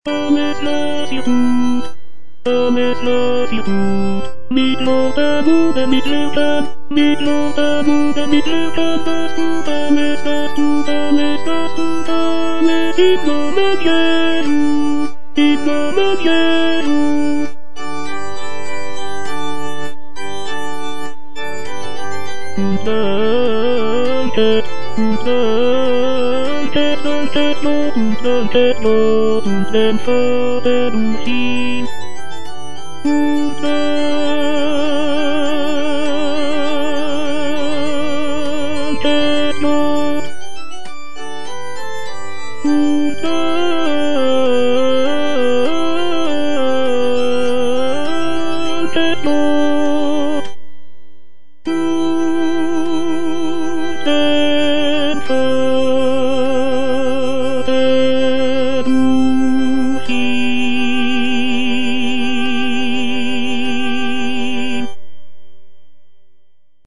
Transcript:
Pomysł się gut, pomysł się gut. Mitluta budę, mitluta, mitluta budę, mitluta, pastu, pomysł, pastu, pomysł, pastu, pomysł. Idno na wieżu, idno na wieżu. Danke, danke, danke, danke, und den Vater und ihn.